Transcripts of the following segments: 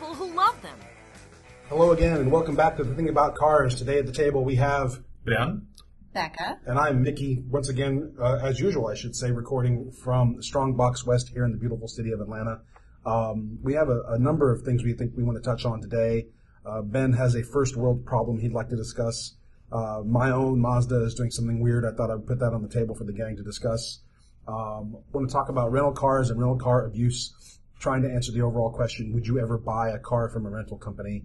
people who love them. Hello again, and welcome back to The Thing About Cars. Today at the table we have Ben, Becca, and I'm Mickey, once again, as usual, I should say, recording from Strongbox West here in the beautiful city of Atlanta. We have a number of things we think we want to touch on today. Ben has a first world problem he'd like to discuss. My own Mazda is doing something weird. I thought I would put that on the table for the gang to discuss. Want to talk about rental cars and rental car abuse, trying to answer the overall question, would you ever buy a car from a rental company?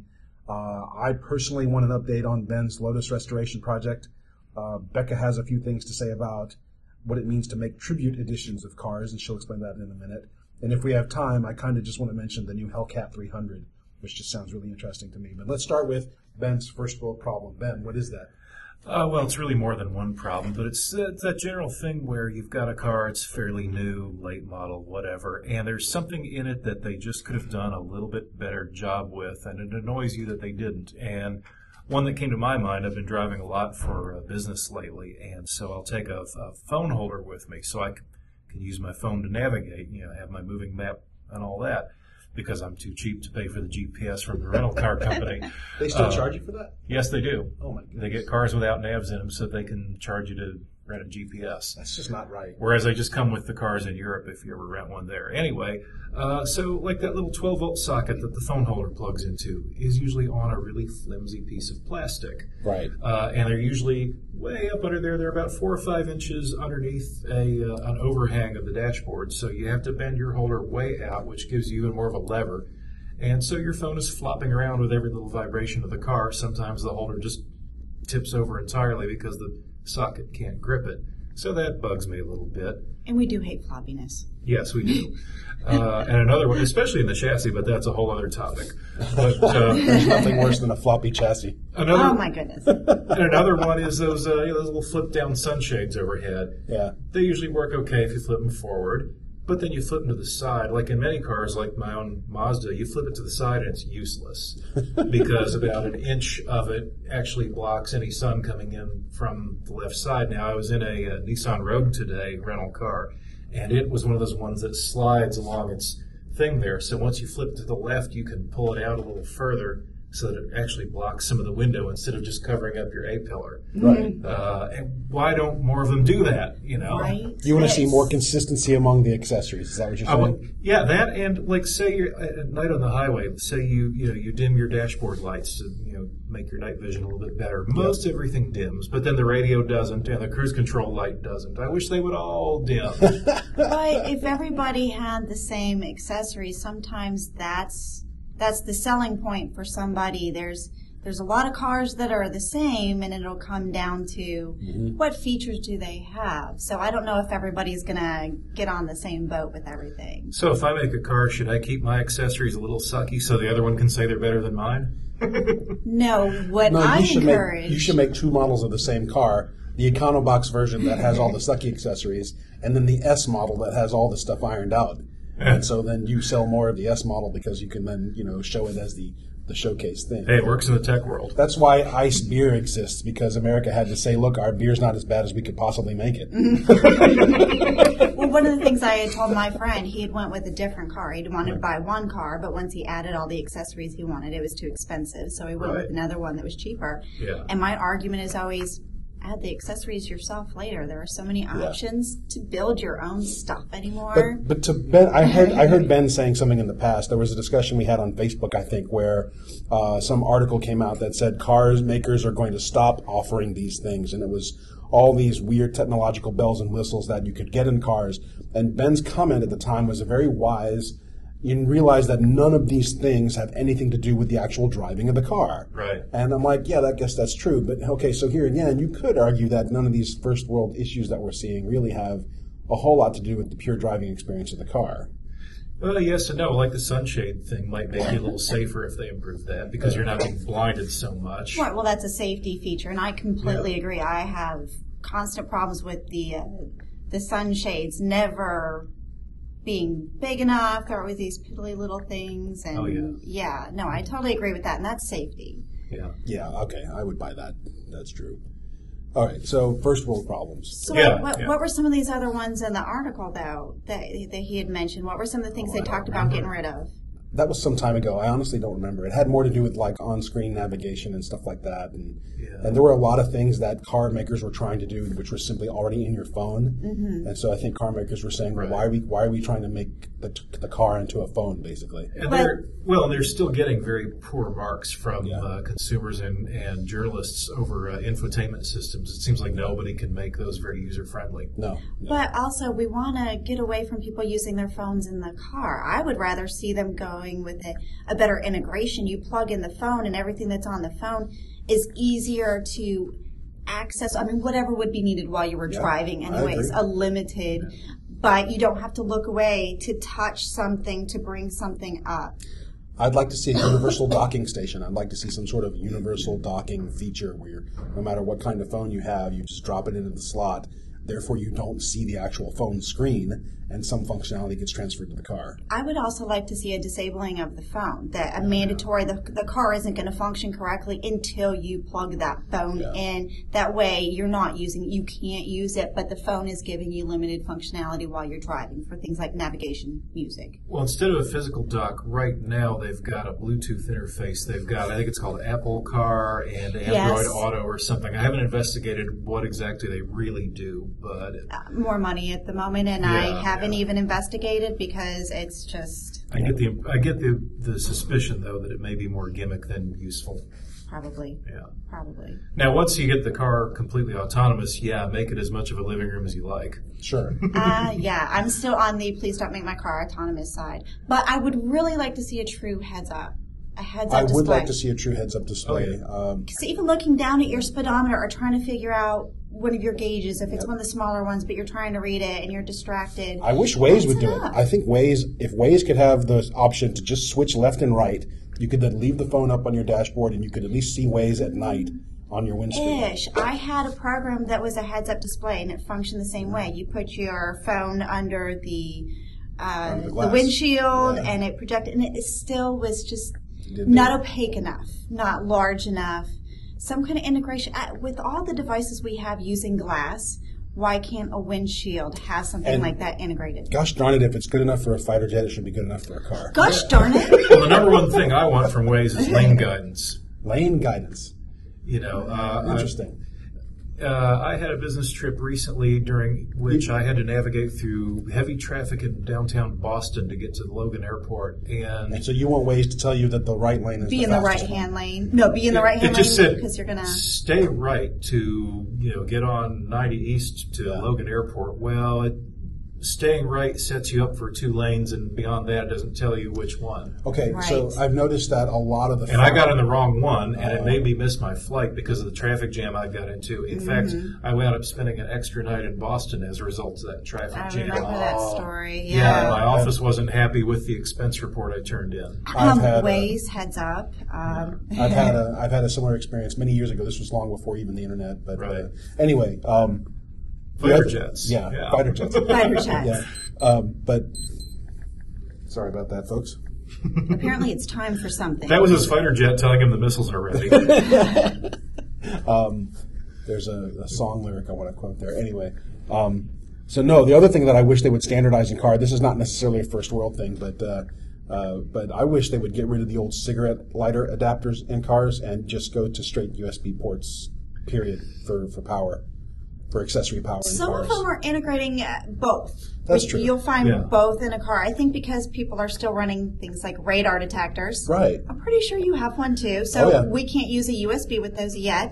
I personally want an update on Ben's Lotus restoration project. Becca has a few things to say about what it means to make tribute editions of cars, and she'll explain that in a minute. And if we have time, I kind of just want to mention the new Hellcat 300, which just sounds really interesting to me. But let's start with Ben's first world problem. Ben, what is that? Well, it's really more than one problem, but it's that general thing where you've got a car, it's fairly new, late model, whatever, and there's something in it that they just could have done a little bit better job with, and it annoys you that they didn't. And one that came to my mind, I've been driving a lot for business lately, and so I'll take a phone holder with me so I can use my phone to navigate, have my moving map and all that, because I'm too cheap to pay for the GPS from the rental car company. They still charge you for that? Yes, they do. Oh, my goodness. They get cars without navs in them so they can charge you to rent a GPS. That's just not right. Whereas they just come with the cars in Europe if you ever rent one there. Anyway, so like that little 12-volt socket that the phone holder plugs into is usually on a really flimsy piece of plastic. Right. And they're usually way up under there. They're about 4 or 5 inches underneath an overhang of the dashboard. So you have to bend your holder way out, which gives you even more of a lever. And so your phone is flopping around with every little vibration of the car. Sometimes the holder just tips over entirely because the socket can't grip it. So that bugs me a little bit. and we do hate floppiness. Yes, we do. And another one, especially in the chassis, but that's a whole other topic. But, There's nothing worse than a floppy chassis. Oh, my goodness. And another one is those little flip-down sunshades overhead. Yeah. They usually work okay if you flip them forward, but then you flip them to the side. Like in many cars, like my own Mazda, you flip it to the side and it's useless because about an inch of it actually blocks any sun coming in from the left side. Now, I was in a Nissan Rogue today, rental car, and it was one of those ones that slides along its thing there. So once you flip to the left, you can pull it out a little further so that it actually blocks some of the window instead of just covering up your A-pillar. Right. And why don't more of them do that, you know? Right. You want to see more consistency among the accessories. Is that what you're saying? Yeah, that, and like say you're at night on the highway, say you dim your dashboard lights to make your night vision a little bit better. Most everything dims, but then the radio doesn't and the cruise control light doesn't. I wish they would all dim. But if everybody had the same accessories, sometimes that's the selling point for somebody. There's a lot of cars that are the same, and it'll come down to what features do they have. So I don't know if everybody's going to get on the same boat with everything. So if I make a car, should I keep my accessories a little sucky so the other one can say they're better than mine? No, what I encourage... You should make two models of the same car. The Econobox version that has all the sucky accessories, and then the S model that has all the stuff ironed out. And so then you sell more of the S model because you can then, show it as the showcase thing. Hey, it works in the tech world. That's why ice beer exists, because America had to say, look, our beer's not as bad as we could possibly make it. Well, one of the things I had told my friend, he had went with a different car. He wanted to buy one car, but once he added all the accessories he wanted, it was too expensive. So he went with another one that was cheaper. Yeah. And my argument is always, add the accessories yourself later. There are so many options to build your own stuff anymore. But to Ben, I heard Ben saying something in the past. There was a discussion we had on Facebook, I think, where some article came out that said cars makers are going to stop offering these things, and it was all these weird technological bells and whistles that you could get in cars. And Ben's comment at the time was a very wise. You realize that none of these things have anything to do with the actual driving of the car. Right. And I'm like, yeah, I guess that's true. But, okay, so here again, you could argue that none of these first world issues that we're seeing really have a whole lot to do with the pure driving experience of the car. Well, yes and no. Like the sunshade thing might make you a little safer if they improve that because you're not being blinded so much. Right. Well, that's a safety feature, and I completely agree. I have constant problems with the sunshades never being big enough. There are always these piddly little things, and no, I totally agree with that, and that's safety. Yeah. Okay, I would buy that. That's true. All right, so first world problems. So what were some of these other ones in the article, though, that he had mentioned? What were some of the things they talked about getting rid of? That was some time ago. I honestly don't remember. It had more to do with like on-screen navigation and stuff like that. And there were a lot of things that car makers were trying to do which were simply already in your phone. Mm-hmm. And so I think car makers were saying, well, why are we trying to make the car into a phone, basically? And they're still getting very poor marks from consumers and journalists over infotainment systems. It seems like nobody can make those very user-friendly. No. But also, we want to get away from people using their phones in the car. I would rather see them going with a better integration. You plug in the phone and everything that's on the phone is easier to access. I mean, whatever would be needed while you were driving anyways, a limited, but you don't have to look away to touch something, to bring something up. I'd like to see a universal docking station. I'd like to see some sort of universal docking feature where no matter what kind of phone you have, you just drop it into the slot. Therefore, you don't see the actual phone screen, and some functionality gets transferred to the car. I would also like to see a disabling of the phone, that a mandatory, the car isn't going to function correctly until you plug that phone in. That way, you can't use it, but the phone is giving you limited functionality while you're driving for things like navigation, music. Well, instead of a physical dock, right now they've got a Bluetooth interface. They've got, I think it's called Apple Car and Android Auto or something. I haven't investigated what exactly they really do, but more money at the moment, and I haven't even investigated because it's just. I get the suspicion though that it may be more gimmick than useful. Probably. Yeah. Probably. Now, once you get the car completely autonomous, make it as much of a living room as you like. Sure. I'm still on the please don't make my car autonomous side, but I would really like to see a true heads-up. I would like to see a true heads-up display. Because even looking down at your speedometer or trying to figure out one of your gauges, if it's one of the smaller ones, but you're trying to read it and you're distracted. I wish Waze would do it. I think if Waze could have the option to just switch left and right, you could then leave the phone up on your dashboard and you could at least see Waze at night on your windscreen. I had a program that was a heads-up display, and it functioned the same way. You put your phone under the windshield, and it projected, and it still was just not opaque enough, not large enough. Some kind of integration. With all the devices we have using glass, why can't a windshield have something like that integrated? Gosh darn it, if it's good enough for a fighter jet, it should be good enough for a car. Gosh darn it. Well, the number one thing I want from Waze is lane guidance. Lane guidance. Interesting. I had a business trip recently during which I had to navigate through heavy traffic in downtown Boston to get to the Logan Airport. And so you want Waze to tell you that the right lane is be in the right-hand lane. No, be in the right-hand lane because you're going to stay right to get on 90 East to Logan Airport. Well, staying right sets you up for 2 lanes, and beyond that, it doesn't tell you which one. Okay, so I've noticed that a lot of the... And I got on the wrong one, and it made me miss my flight because of the traffic jam I got into. In fact, I wound up spending an extra night in Boston as a result of that traffic jam. I remember that story, my office wasn't happy with the expense report I turned in. Waze, heads up. I've had a similar experience many years ago. This was long before even the internet. But anyway... Fighter jets. Yeah, fighter jets. Fighter jets. But sorry about that, folks. Apparently it's time for something. That was his fighter jet telling him the missiles are ready. There's a song lyric I want to quote there. Anyway, so the other thing that I wish they would standardize in car, this is not necessarily a first world thing, but I wish they would get rid of the old cigarette lighter adapters in cars and just go to straight USB ports, period, for power. For accessory power in Some cars. of them are integrating both. That's true. You'll find both in a car. I think because people are still running things like radar detectors. Right. I'm pretty sure you have one too. So we can't use a USB with those yet.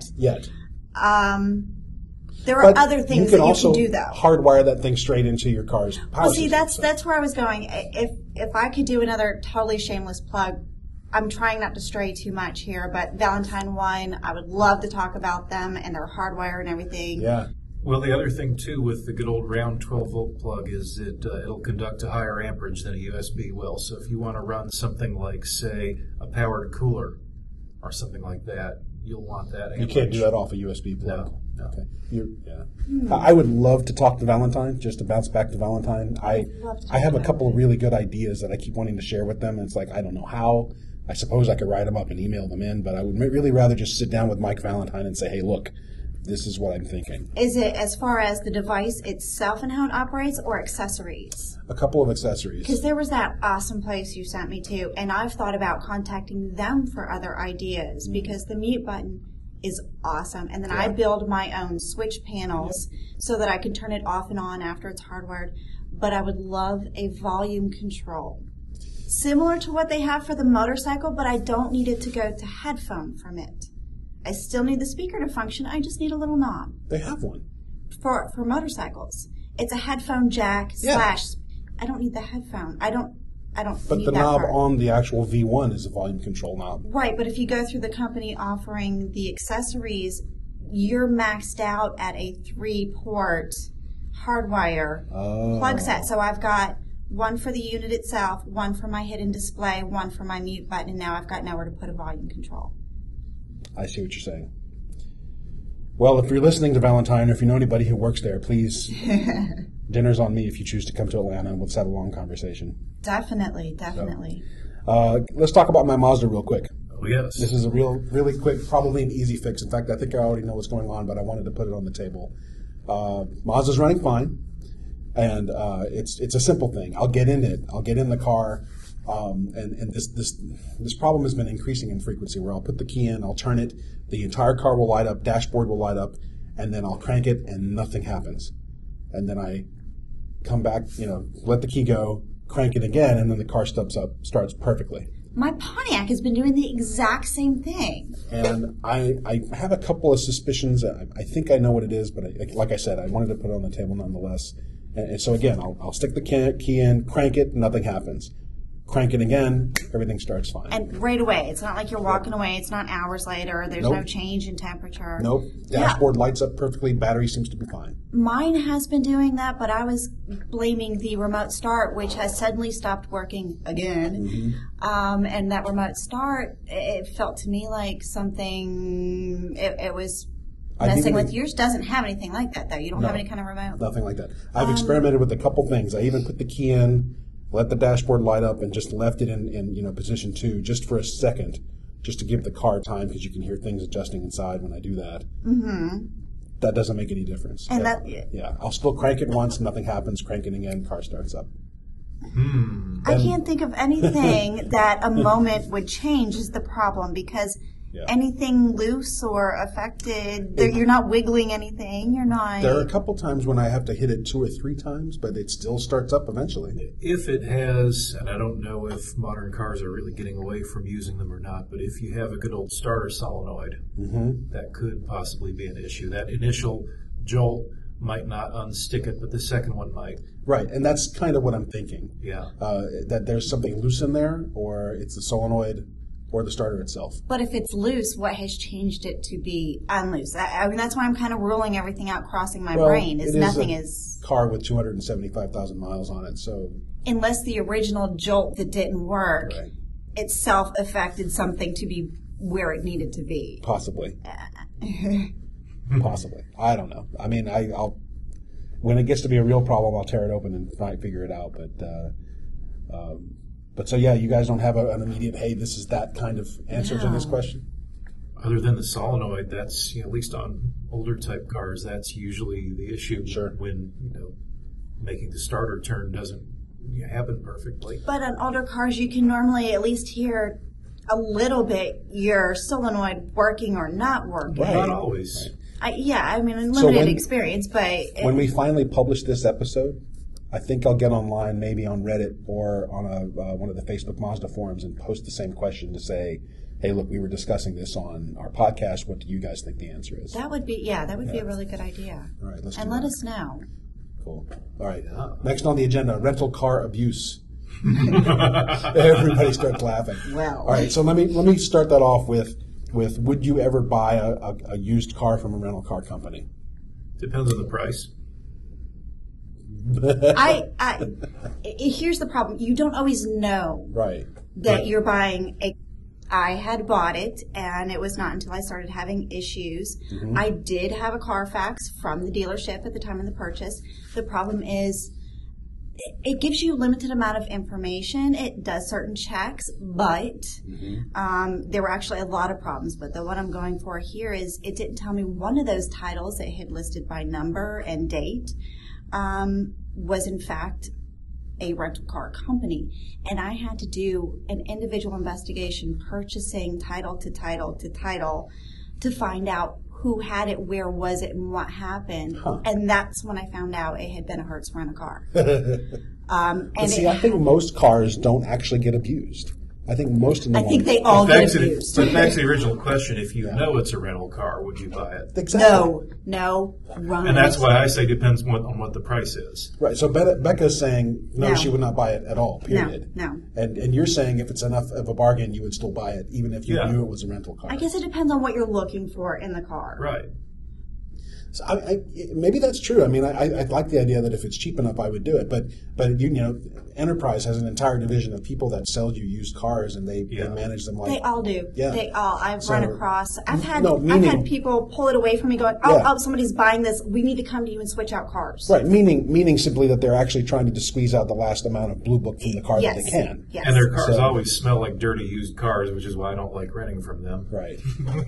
There are other things that you can do, though. Hardwire that thing straight into your car's power system. That's where I was going. If I could do another totally shameless plug, I'm trying not to stray too much here, but Valentine One, I would love to talk about them and their hardwire and everything. Yeah. Well, the other thing, too, with the good old round 12-volt plug is it'll conduct a higher amperage than a USB will. So if you want to run something like, say, a powered cooler or something like that, you'll want that amperage. You can't do that off a USB plug. No. Okay. I would love to talk to Valentine, just to bounce back to Valentine. I have a couple of really good ideas that I keep wanting to share with them, and it's like, I don't know how. I suppose I could write them up and email them in, but I would really rather just sit down with Mike Valentine and say, hey, look, this is what I'm thinking. Is it as far as the device itself and how it operates, or accessories? A couple of accessories. Because there was that awesome place you sent me to, and I've thought about contacting them for other ideas, because the mute button is awesome. And then I build my own switch panels so that I can turn it off and on after it's hardwired. But I would love a volume control. Similar to what they have for the motorcycle, but I don't need it to go to headphone from it. I still need the speaker to function. I just need a little knob. They have one. For motorcycles. It's a headphone jack / I don't need the headphone. I don't But need the that knob part. on the actual V1 is a volume control knob. Right, but if you go through the company offering the accessories, you're maxed out at a 3-port hardwire plug set. So I've got one for the unit itself, one for my hidden display, one for my mute button, and now I've got nowhere to put a volume control. I see what you're saying. Well, if you're listening to Valentine, or if you know anybody who works there, please, dinner's on me if you choose to come to Atlanta, and let's have a long conversation. Definitely. Let's talk about my Mazda real quick. Oh, yes. This is a really quick, probably an easy fix. In fact, I think I already know what's going on, but I wanted to put it on the table. Mazda's running fine, and it's a simple thing. I'll get in it. I'll get in the car, and this problem has been increasing in frequency, where I'll put the key in, I'll turn it, the entire car will light up, dashboard will light up, and then I'll crank it, and nothing happens. And then I come back, let the key go, crank it again, and then the car starts perfectly. My Pontiac has been doing the exact same thing. And I have a couple of suspicions. I think I know what it is, but like I said, I wanted to put it on the table nonetheless. And so again, I'll stick the key in, crank it, nothing happens. Crank it again, everything starts fine. And right away. It's not like you're walking away. It's not hours later. There's no change in temperature. Nope. Dashboard lights up perfectly. Battery seems to be fine. Mine has been doing that, but I was blaming the remote start, which has suddenly stopped working again. Mm-hmm. And that remote start, it felt to me like something, it was messing with yours. Doesn't have anything like that, though. You don't have any kind of remote. Nothing like that. I've experimented with a couple things. I even put the key in, let the dashboard light up, and just left it in position 2 just for a second, just to give the car time, because you can hear things adjusting inside when I do that. Mm-hmm. That doesn't make any difference. And I'll still crank it once, nothing happens, crank it again, car starts up. I can't think of anything that a moment would change is the problem, because anything loose or affected, you're not wiggling anything. You're not. There are a couple times when I have to hit it 2 or 3 times, but it still starts up eventually. If it has, and I don't know if modern cars are really getting away from using them or not, but if you have a good old starter solenoid, that could possibly be an issue. That initial jolt might not unstick it, but the second one might. Right, and that's kind of what I'm thinking. Yeah. That there's something loose in there, or it's the solenoid, or the starter itself. But if it's loose, what has changed it to be unloose? I mean, that's why I'm kind of ruling everything out, crossing my brain. Nothing is car with 275,000 miles on it, so unless the original jolt that didn't work itself affected something to be where it needed to be. Possibly. Possibly. I don't know. I mean, I'll when it gets to be a real problem, I'll tear it open and try and figure it out. But so, you guys don't have an immediate, hey, this is that kind of answer to this question? Other than the solenoid, that's, at least on older type cars, that's usually the issue. Sure. When, making the starter turn doesn't happen perfectly. But on older cars, you can normally at least hear a little bit your solenoid working or not working. Right. Not always. In limited experience, but when we finally publish this episode, I think I'll get online, maybe on Reddit or on one of the Facebook Mazda forums, and post the same question to say, hey, look, we were discussing this on our podcast. What do you guys think the answer is? That would be a really good idea. All right, let's and let us know. Cool. All right. Next on the agenda, rental car abuse. Everybody starts laughing. Well. All right, so let me start that off with would you ever buy a used car from a rental car company? Depends on the price. Here's the problem. You don't always know that you're buying I had bought it, and it was not until I started having issues. Mm-hmm. I did have a Carfax from the dealership at the time of the purchase. The problem is it gives you a limited amount of information. It does certain checks, but there were actually a lot of problems. But the one I'm going for here is it didn't tell me one of those titles that had listed by number and date was in fact a rental car company. And I had to do an individual investigation, purchasing title to title to title, to find out who had it, where was it, and what happened. And that's when I found out it had been a Hertz rent-a-car. And see, I think most cars don't actually get abused. I think most of them. I think they all get abused. But back to the original question: if you know it's a rental car, would you buy it? Exactly. No, run. And that's why I say depends on what the price is. Right. So Becca's saying no, she would not buy it at all. Period. No. And you're saying if it's enough of a bargain, you would still buy it, even if you knew it was a rental car. I guess it depends on what you're looking for in the car. Right. So maybe that's true. I mean, I like the idea that if it's cheap enough, I would do it. But you know, Enterprise has an entire division of people that sell you used cars, and they manage them like they all do. Yeah. They all. I've run across. I've had people pull it away from me, going, "Oh, somebody's buying this. We need to come to you and switch out cars." Right. Meaning simply that they're actually trying to squeeze out the last amount of blue book from the car that they can. Yes. And their cars always smell like dirty used cars, which is why I don't like renting from them. Right.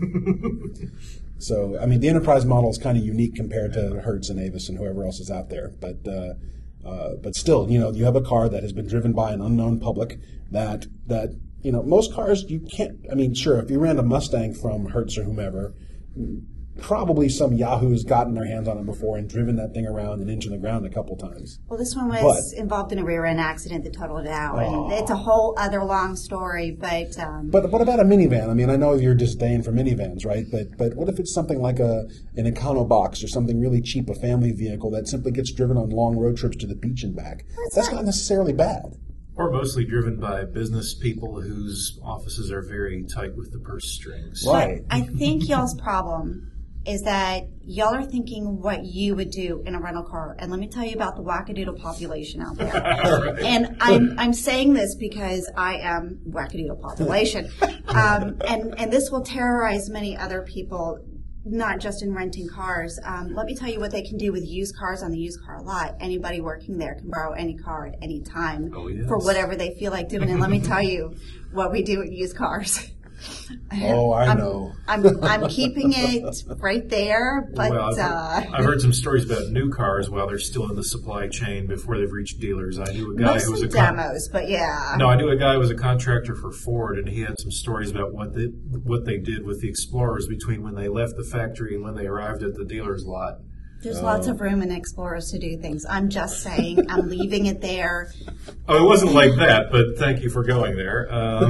So, I mean, the Enterprise model is kind of unique compared to Hertz and Avis and whoever else is out there. But still, you know, you have a car that has been driven by an unknown public that you know, most cars you can't. I mean, sure, if you ran a Mustang from Hertz or whomever, probably some Yahoo has gotten their hands on it before and driven that thing around and into the ground a couple times. Well, this one was involved in a rear-end accident that totaled it out. And it's a whole other long story, but what about a minivan? I mean, I know you're disdain for minivans, right? But what if it's something like an Econobox or something really cheap, a family vehicle that simply gets driven on long road trips to the beach and back? That's not necessarily bad. Or mostly driven by business people whose offices are very tight with the purse strings. Right. I think y'all's problem is that y'all are thinking what you would do in a rental car. And let me tell you about the wackadoodle population out there. Right. And I'm saying this because I am wackadoodle population. And this will terrorize many other people, not just in renting cars. Let me tell you what they can do with used cars on the used car lot. Anybody working there can borrow any car at any time for whatever they feel like doing. And let me tell you what we do with used cars. Oh, I know. I'm keeping it right there, but well, I've heard some stories about new cars while they're still in the supply chain before they've reached dealers. I knew a guy who was demos, but yeah. No, I knew a guy who was a contractor for Ford, and he had some stories about what they did with the Explorers between when they left the factory and when they arrived at the dealer's lot. There's lots of room in Explorers to do things. I'm just saying, I'm leaving it there. Oh, it wasn't like that, but thank you for going there.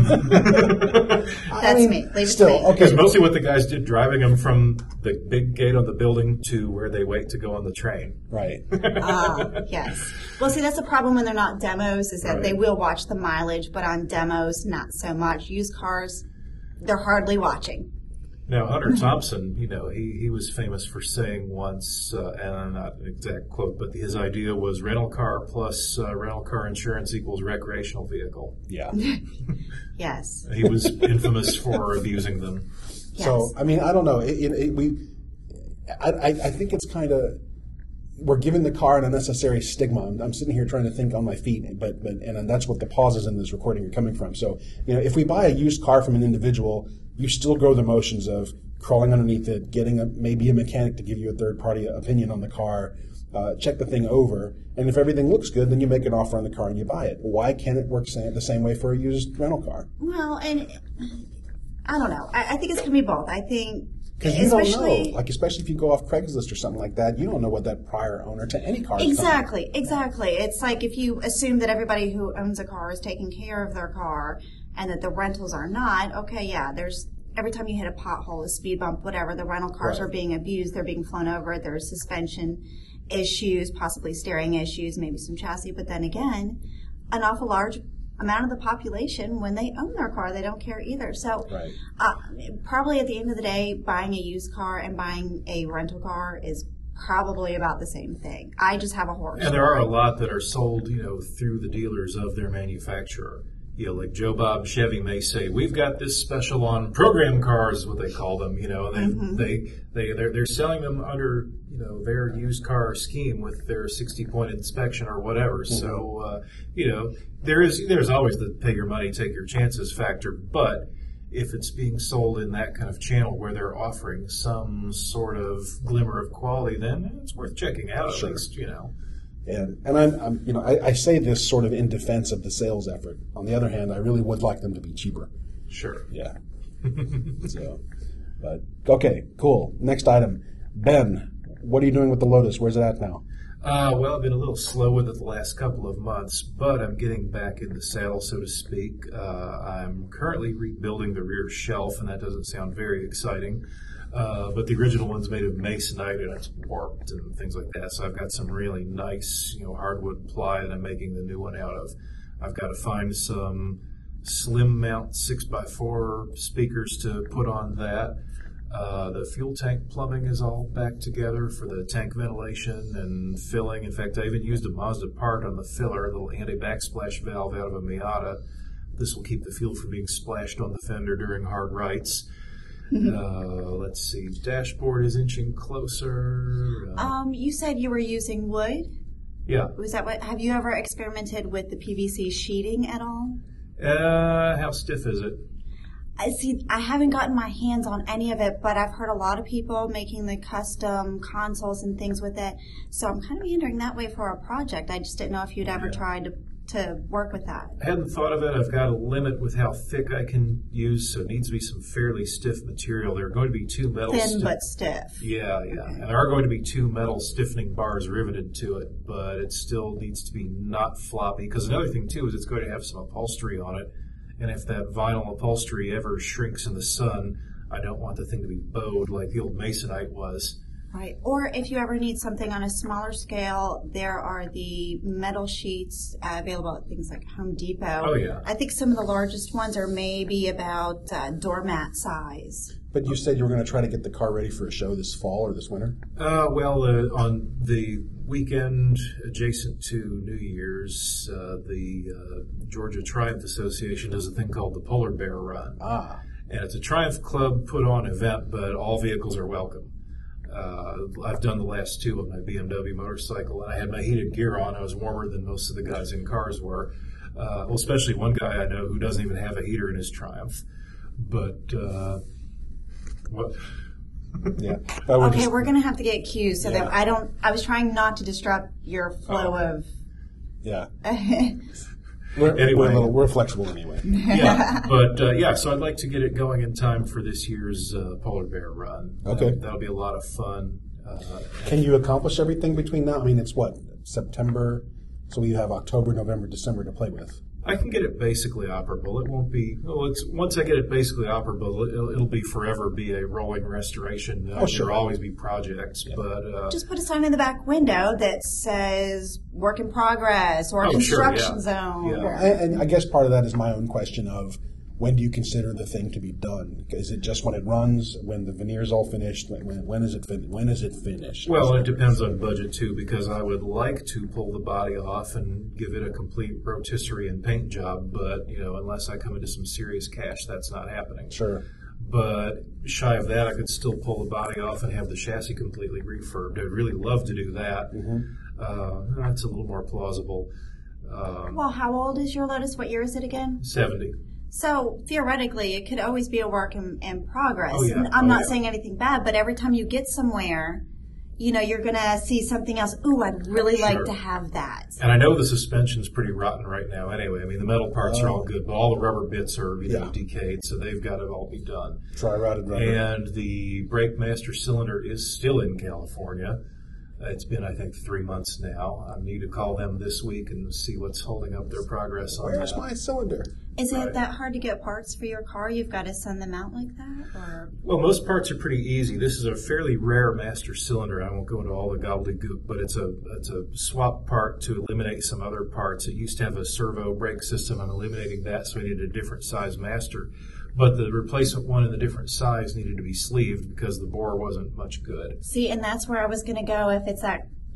That's me. Leave it to me. Okay. Because mostly what the guys did, driving them from the big gate of the building to where they wait to go on the train. Right. Yes. Well, see, that's the problem when they're not demos, is that they will watch the mileage, but on demos, not so much. Used cars, they're hardly watching. Now, Hunter Thompson, you know, he was famous for saying once, and not an exact quote, but his idea was rental car plus rental car insurance equals recreational vehicle. Yeah. Yes. He was infamous for abusing them. Yes. So, I mean, I don't know. I think it's kind of, we're giving the car an unnecessary stigma. I'm sitting here trying to think on my feet, and that's what the pauses in this recording are coming from. So, you know, if we buy a used car from an individual, you still go the motions of crawling underneath it, getting maybe a mechanic to give you a third-party opinion on the car, check the thing over, and if everything looks good, then you make an offer on the car and you buy it. Why can't it work the same way for a used rental car? Well, and I don't know. I think it's going to be both. I think because you don't know, like especially if you go off Craigslist or something like that, you don't know what that prior owner to any car is. Exactly. It's like if you assume that everybody who owns a car is taking care of their car and that the rentals are not. Okay, yeah, there's every time you hit a pothole, a speed bump, whatever, the rental cars are being abused. They're being flown over. There's suspension issues, possibly steering issues, maybe some chassis. But then again, an awful large amount of the population, when they own their car, they don't care either. So probably at the end of the day, buying a used car and buying a rental car is probably about the same thing. I just have a horror story. And there are a lot that are sold, you know, through the dealers of their manufacturer. like Joe Bob Chevy may say, we've got this special on program cars, is what they call them, and they're selling them under, their used car scheme with their 60-point inspection or whatever. Mm-hmm. So, there's always the pay your money, take your chances factor, but if it's being sold in that kind of channel where they're offering some sort of glimmer of quality, then it's worth checking out at least, And I'm I say this sort of in defense of the sales effort. On the other hand, I really would like them to be cheaper. Sure. Yeah. But okay, cool. Next item, Ben. What are you doing with the Lotus? Where's it at now? Well, I've been a little slow with it the last couple of months, but I'm getting back in the saddle, so to speak. I'm currently rebuilding the rear shelf, and that doesn't sound very exciting. But the original one's made of masonite, and it's warped and things like that. So I've got some really nice, hardwood ply that I'm making the new one out of. I've got to find some slim mount 6x4 speakers to put on that. The fuel tank plumbing is all back together for the tank ventilation and filling. In fact, I even used a Mazda part on the filler, a little anti-backsplash valve out of a Miata. This will keep the fuel from being splashed on the fender during hard rights. Let's see. Dashboard is inching closer. You said you were using wood? Yeah. Was that what? Have you ever experimented with the PVC sheeting at all? How stiff is it? I haven't gotten my hands on any of it, but I've heard a lot of people making the custom consoles and things with it. So I'm kind of meandering that way for a project. I just didn't know if you'd ever tried to work with that. I hadn't thought of it. I've got a limit with how thick I can use, so it needs to be some fairly stiff material. There are going to be two metal... Thin but stiff. Yeah. Okay. And there are going to be two metal stiffening bars riveted to it, but it still needs to be not floppy. Because another thing, too, is it's going to have some upholstery on it. And if that vinyl upholstery ever shrinks in the sun, I don't want the thing to be bowed like the old masonite was. Right. Or if you ever need something on a smaller scale, there are the metal sheets available at things like Home Depot. Oh, yeah. I think some of the largest ones are maybe about doormat size. But you said you were going to try to get the car ready for a show this fall or this winter? On the weekend adjacent to New Year's, the Georgia Triumph Association does a thing called the Polar Bear Run. And it's a Triumph Club put-on event, but all vehicles are welcome. I've done the last two on my BMW motorcycle, and I had my heated gear on. I was warmer than most of the guys in cars were. Especially one guy I know who doesn't even have a heater in his Triumph. But... what? Yeah. Okay, we're going to have to get cues so that I was trying not to disrupt your flow of... Yeah. Anyway. We're flexible anyway. Yeah, but so I'd like to get it going in time for this year's Polar Bear Run. Okay. That'll be a lot of fun. Can you accomplish everything between now? I mean, it's what, September? So you have October, November, December to play with. I can get it basically operable. It won't be. Well, once I get it basically operable, it'll be forever be a rolling restoration. There'll always be projects, but just put a sign in the back window that says "Work in Progress" or "Construction Zone." Yeah. And I guess part of that is my own question of when do you consider the thing to be done? Is it just when it runs, when the veneer's all finished? When is it finished? Well, it depends on budget, too, because I would like to pull the body off and give it a complete rotisserie and paint job, but, unless I come into some serious cash, that's not happening. Sure. But shy of that, I could still pull the body off and have the chassis completely refurbed. I'd really love to do that. Mm-hmm. That's a little more plausible. Well, how old is your Lotus? What year is it again? 70. So theoretically, it could always be a work in progress. Oh, yeah. I'm not saying anything bad, but every time you get somewhere, you're going to see something else. Ooh, I'd really like to have that. And I know the suspension's pretty rotten right now anyway. I mean, the metal parts are all good, but all the rubber bits are decayed, so they've got to all be done. Tri-rotted rubber. And the brake master cylinder is still in California. It's been, I think, 3 months now. I need to call them this week and see what's holding up their progress on Where's that. my cylinder? Is it that hard to get parts for your car? You've got to send them out like that? Or? Well, most parts are pretty easy. This is a fairly rare master cylinder. I won't go into all the gobbledygook, but it's a swap part to eliminate some other parts. It used to have a servo brake system. I'm eliminating that, so I needed a different size master. But the replacement one in the different size needed to be sleeved because the bore wasn't much good. See, and that's where I was going to go. If it's that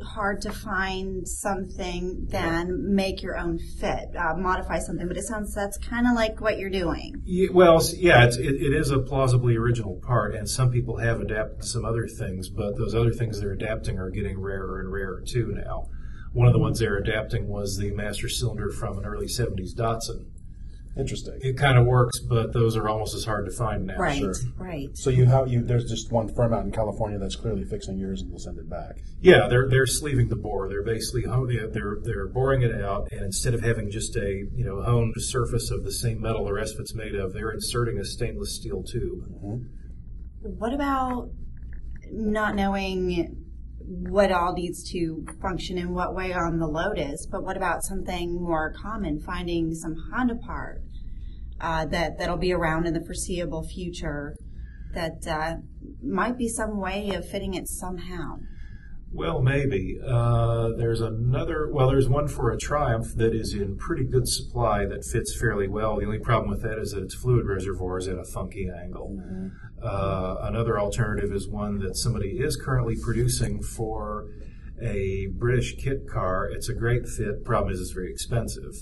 hard to find something than make your own fit, modify something. But it sounds that's kind of like what you're doing. Yeah, well, yeah, it is a plausibly original part, and some people have adapted to some other things, but those other things they're adapting are getting rarer and rarer too now. One of the ones they're adapting was the master cylinder from an early 70s Datsun. Interesting. It kind of works, but those are almost as hard to find now. Right, Sure. right. So there's just one firm out in California that's clearly fixing yours and will send it back. Yeah, they're sleeving the bore. They're basically they're boring it out, and instead of having just a honed surface of the same metal the rest of it's made of, they're inserting a stainless steel tube. Mm-hmm. What about not knowing what all needs to function in what way on the Lotus, but what about something more common, finding some Honda part that'll be around in the foreseeable future that might be some way of fitting it somehow? Well, maybe. There's one for a Triumph that is in pretty good supply that fits fairly well. The only problem with that is that its fluid reservoir is at a funky angle. Mm-hmm. Another alternative is one that somebody is currently producing for a British kit car. It's a great fit. Problem is it's very expensive.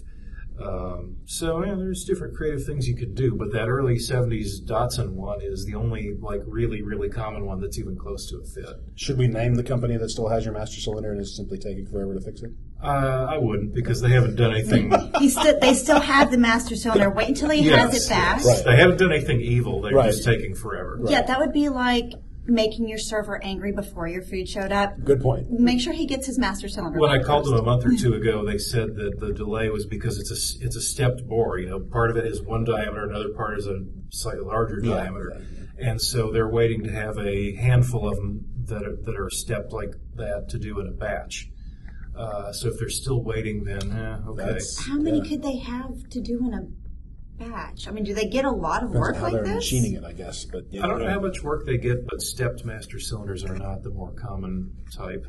There's different creative things you could do, but that early 70s Datsun one is the only really, really common one that's even close to a fit. Should we name the company that still has your master cylinder and is simply taking forever to fix it? I wouldn't, because they haven't done anything. They still have the master cylinder. Wait until he has it back. Yes. Right. They haven't done anything evil. They're just taking forever. Right. Yeah, that would be like making your server angry before your food showed up. Good point. Make sure he gets his master cylinder. When I called them a month or two ago, they said that the delay was because it's a stepped bore. Part of it is one diameter, another part is a slightly larger diameter, and so they're waiting to have a handful of them that are stepped like that to do in a batch. So if they're still waiting, then okay. How many could they have to do in a batch? I mean, do they get a lot of work like they're this? machining it, I guess. But I don't know how much work they get, but stepped master cylinders are not the more common type.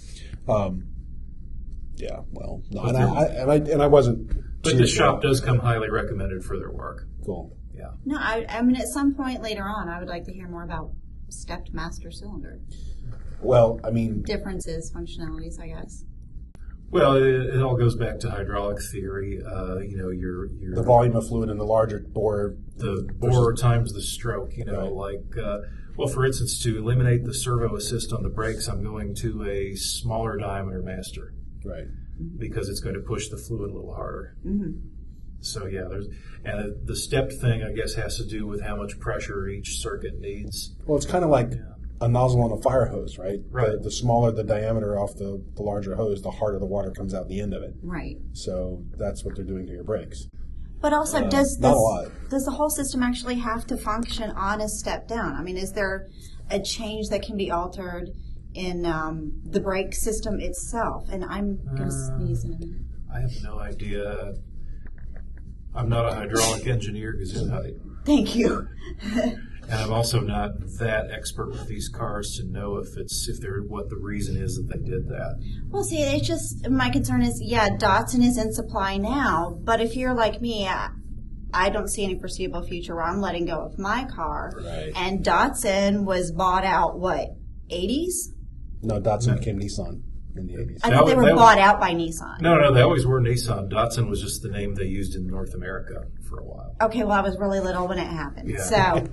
Yeah, well, no, and I wasn't. But the shop does come highly recommended for their work. Cool. Yeah. No, I mean, at some point later on, I would like to hear more about stepped master cylinder. Well, I mean, differences, functionalities, I guess. Well, it all goes back to hydraulic theory. Your the volume of fluid in the larger bore. The bore times the stroke. For instance, to eliminate the servo assist on the brakes, I'm going to a smaller diameter master. Right. Because it's going to push the fluid a little harder. Mm-hmm. So the stepped thing, I guess, has to do with how much pressure each circuit needs. Well, it's kind of like a nozzle on a fire hose, right? Right. The smaller the diameter off the larger hose, the harder the water comes out the end of it. Right. So that's what they're doing to your brakes. But also, does not a lot. Does the whole system actually have to function on a step down? I mean, is there a change that can be altered in the brake system itself? And I'm going to sneeze in a minute. I have no idea. I'm not a hydraulic engineer, Gesundheit. Thank you. And I'm also not that expert with these cars to know what the reason is that they did that. Well, see, it's just, my concern is, Datsun is in supply now, but if you're like me, I don't see any foreseeable future where I'm letting go of my car. Right. And Datsun was bought out, 80s? No, Datsun became Nissan in the 80s. I thought they were bought out by Nissan. No, they always were Nissan. Datsun was just the name they used in North America for a while. Okay, well, I was really little when it happened. Yeah.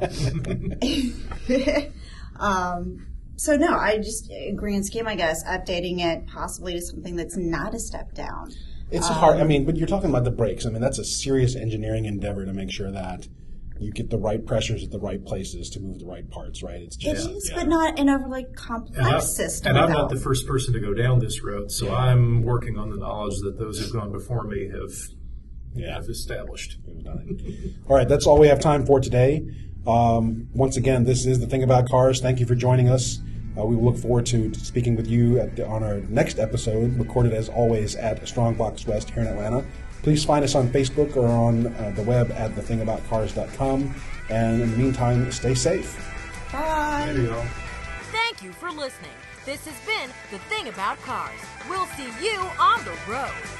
So no, I just, grand scheme, I guess, updating it possibly to something that's not a step down. It's hard. I mean, but you're talking about the brakes. I mean, that's a serious engineering endeavor to make sure that you get the right pressures at the right places to move the right parts, right? It's just, but not an overly complex system. And I'm not the first person to go down this road, so I'm working on the knowledge that those who've gone before me have established. All right, that's all we have time for today. Once again, this is The Thing About Cars. Thank you for joining us. We will look forward to speaking with you on our next episode, recorded as always at Strongbox West here in Atlanta. Please find us on Facebook or on the web at thethingaboutcars.com. And in the meantime, stay safe. Bye. There you go. Thank you for listening. This has been The Thing About Cars. We'll see you on the road.